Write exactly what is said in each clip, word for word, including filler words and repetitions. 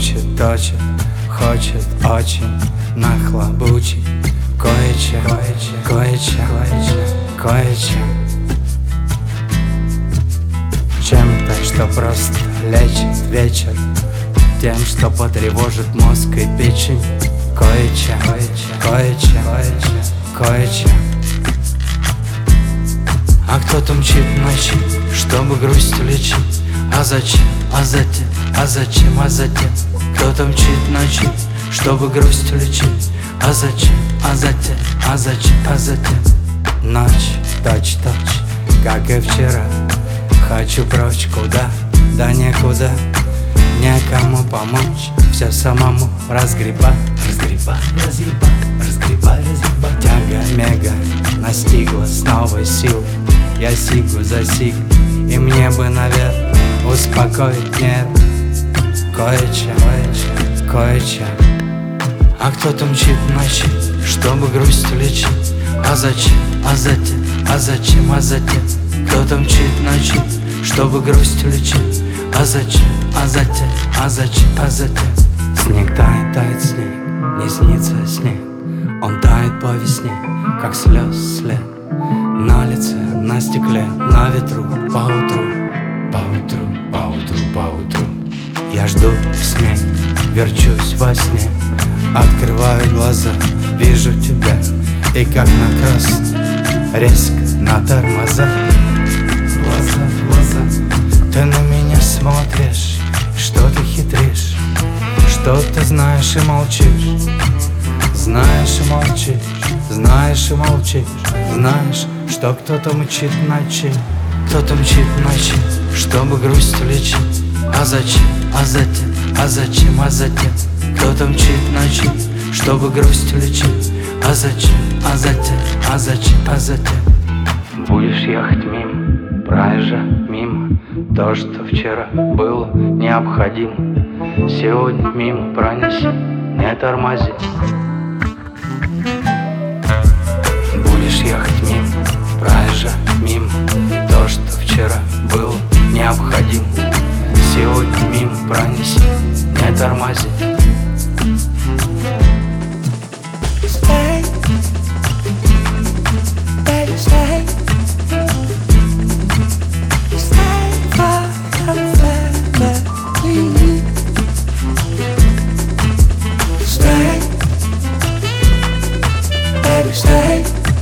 Учит, точит, хочет очень нахлобучить кое-чем, кое-чем, кое-чем, кое-чем. Чем-то, что просто лечит вечер, тем, что потревожит мозг и печень. Кое-чем, кое-чем, кое-чем, кое-чем. А кто-то мчит ночи, чтобы грусть лечить. А зачем, а затем, а зачем, а затем. Кто-то мчит ночи, чтобы грусть лечить. А зачем, а затем, а зачем, а затем. Ночь, точь-точь, как и вчера. Хочу прочь, куда, да некуда. Некому помочь, все самому разгребать, разгребать, разгребать, разгребать, разгребать. Тяга-мега настигла с новой силой. Я сигу за сиг, и мне бы, наверное, успокоить нервы. Кое-чем, кое-чем, кое-чем. А кто-то мчит ночи, чтобы грусть лечить. А зачем, а затем, а зачем, а затем. Кто-то мчит ночи, чтобы грусть лечить. А зачем, а затем, а зачем, а затем. Снег тает, тает снег, не снится снег. Он тает по весне, как слез след. На лице, на стекле, на ветру, поутру, поутру, поутру, поутру. Я жду в сне, верчусь во сне. Открываю глаза, вижу тебя. И как на красный, резко на тормозах. Глаза, глаза, ты на меня смотришь, что ты хитришь, что ты знаешь и молчишь. Знаешь и молчишь, знаешь и молчишь. Знаешь, что кто-то мчит ночи, кто-то мчит ночи, чтобы грусть лечить. А зачем, а затем, а зачем, а затем. Кто-то мчит ночи, чтобы грусть лечить. А зачем, а затем, а зачем, а затем. Будешь ехать мимо, проезжать мимо. То, что вчера было необходимо, сегодня мимо пронеси, не тормози. Будешь ехать мимо, проезжать мимо. То, что вчера было необходимо, сегодня мимо пронеси, не тормози. Stay, baby, stay. Stay for your family. Stay, baby, stay.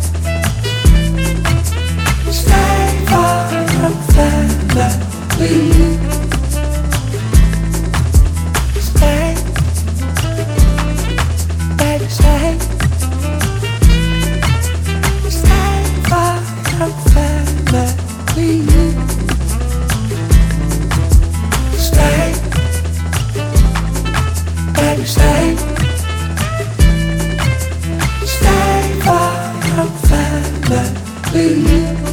Stay for your family. Stay, baby, stay. Stay for your family. Stay, baby, stay. Stay for your family.